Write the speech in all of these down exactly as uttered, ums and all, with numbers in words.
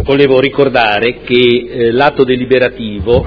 volevo ricordare che eh, l'atto deliberativo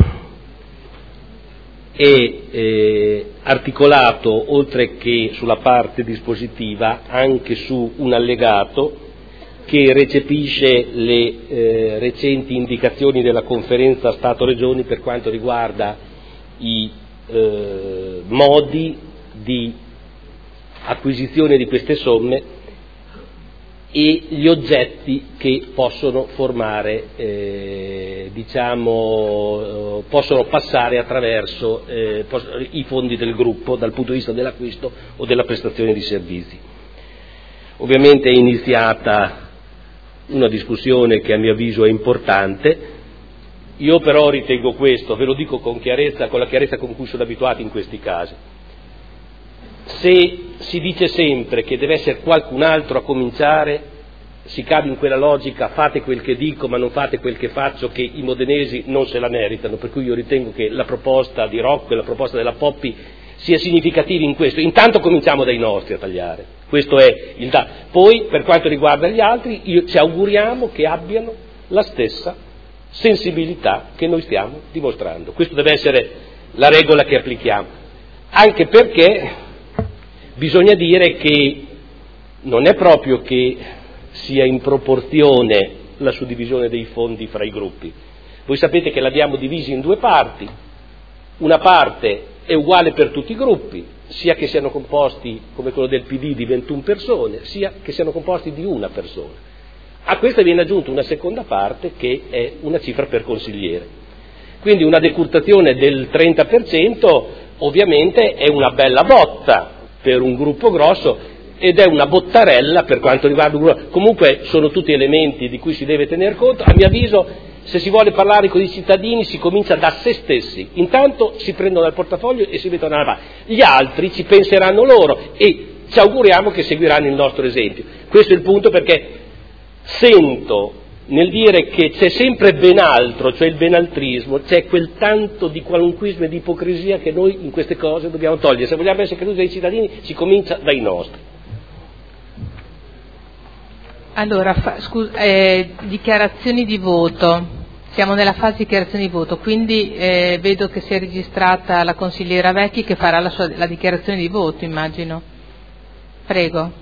è eh, articolato, oltre che sulla parte dispositiva, anche su un allegato che recepisce le eh, recenti indicazioni della Conferenza Stato-Regioni per quanto riguarda i eh, modi di acquisizione di queste somme e gli oggetti che possono formare, eh, diciamo, eh, possono passare attraverso eh, i fondi del gruppo dal punto di vista dell'acquisto o della prestazione di servizi. Ovviamente è iniziata una discussione che a mio avviso è importante, io però ritengo questo, ve lo dico con chiarezza, con la chiarezza con cui sono abituato in questi casi. Se si dice sempre che deve essere qualcun altro a cominciare, si cade in quella logica: fate quel che dico ma non fate quel che faccio, che i modenesi non se la meritano, per cui io ritengo che la proposta di Rocco e la proposta della Poppi sia significativa in questo. Intanto cominciamo dai nostri a tagliare, questo è il da. Poi per quanto riguarda gli altri, io, ci auguriamo che abbiano la stessa sensibilità che noi stiamo dimostrando. Questo deve essere la regola che applichiamo, anche perché bisogna dire che non è proprio che sia in proporzione la suddivisione dei fondi fra i gruppi. Voi sapete che l'abbiamo divisi in due parti, una parte è uguale per tutti i gruppi, sia che siano composti, come quello del P D, di ventuno persone, sia che siano composti di una persona. A questa viene aggiunta una seconda parte che è una cifra per consigliere. Quindi una decurtazione del trenta per cento ovviamente è una bella botta per un gruppo grosso ed è una bottarella per quanto riguarda un gruppo. Comunque sono tutti elementi di cui si deve tener conto. A mio avviso, se si vuole parlare con i cittadini si comincia da se stessi, intanto si prendono dal portafoglio e si mettono alla parte, gli altri ci penseranno loro e ci auguriamo che seguiranno il nostro esempio. Questo è il punto, perché sento nel dire che c'è sempre ben altro, cioè il benaltrismo, c'è quel tanto di qualunquismo e di ipocrisia che noi in queste cose dobbiamo togliere. Se vogliamo essere creduti dai cittadini si comincia dai nostri. Allora, fa, scusa, eh, dichiarazioni di voto, siamo nella fase di dichiarazioni di voto, quindi eh, vedo che si è registrata la consigliera Vecchi che farà la, sua, la dichiarazione di voto, immagino. Prego.